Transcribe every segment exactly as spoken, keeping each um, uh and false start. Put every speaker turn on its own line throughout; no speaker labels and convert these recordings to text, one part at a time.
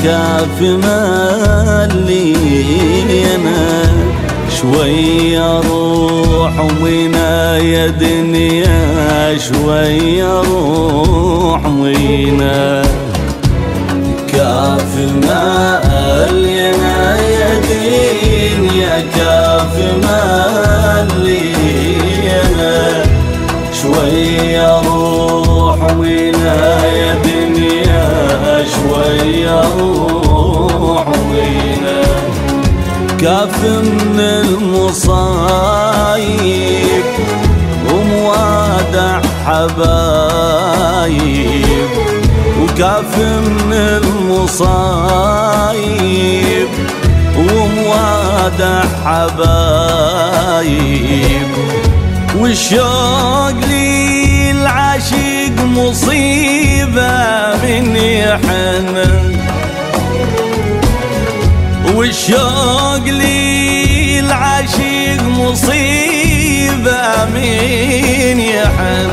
كاف ملينا شوية روح وينا يا دنيا شوية روح وينا كاف ملينا يا دنيا كاف ملينا شوية روح وينا يا دنيا شوية روح وينا كاف من المصايب وموادع حبايب وكاف من المصايب وموادع حبايب والشوق لي العاشق مصيبة من يحن والشوق لي العاشق مصيبة من يحن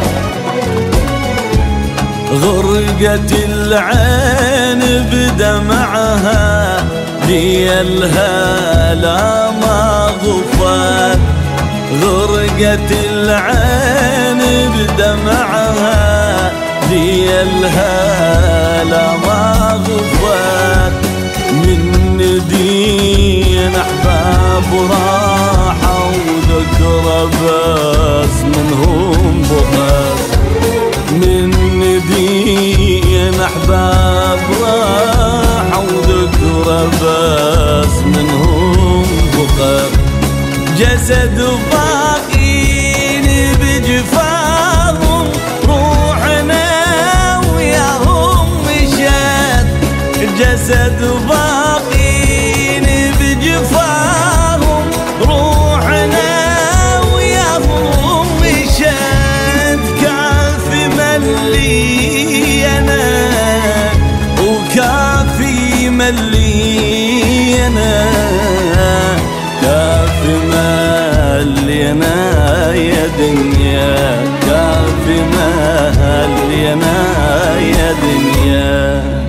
غرقت العين بدمعها ليلها لا ما غفت غرقت العين بدمعها ليلها لا ما غفت من ندين احباب راحوا وذكرى بس منهم بغت من ندين احباب راحوا وذكرى بس منهم بغت جسد باقين بجفاهم روحنا وياهم مشت جسد باقين بجفاهم روحنا وياهم مشت كافي ملينا وكافي ملينا كافي ملينا يا دنيا كافي ملينا يا دنيا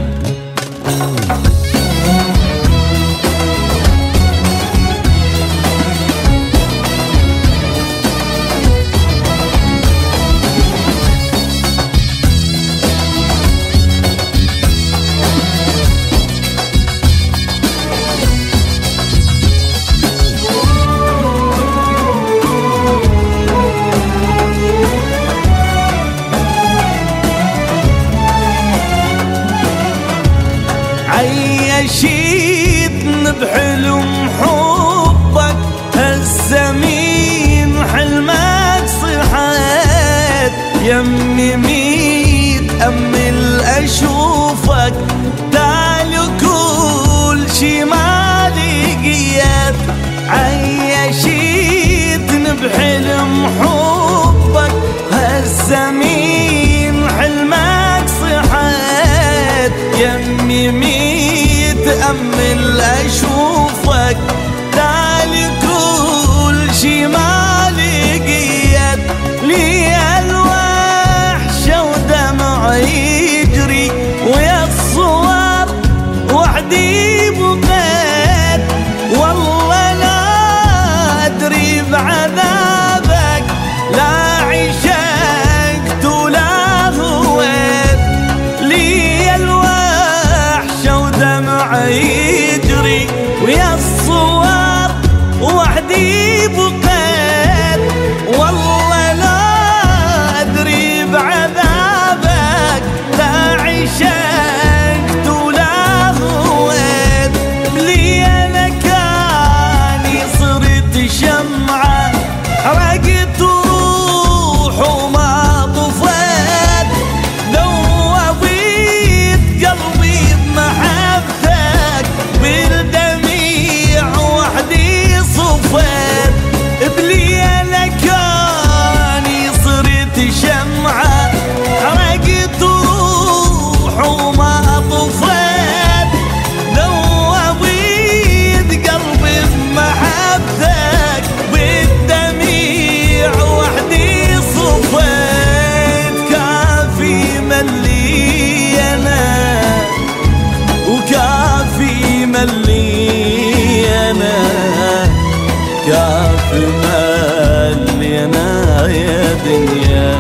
عيشتني بحلم حبك هالزمين حلمك صحيت يمي ميت أمل أشوفك تعال كل شي ما لقيت عيشتني بحلم حبك هالزمين حلمك صحيت يمي ميت أمل أشوفك تعال كل شي ما لقيت لي الوحشة ودمع يجري ويا الصور وحدي بقيت والله لا أدري بعذابك لا عشقت ولا هويت لي الوحشة ودمع يجري ويا الصور وحدي بقيت والله لا أدري بعذابك لا عشقت ولا هويت دنيا.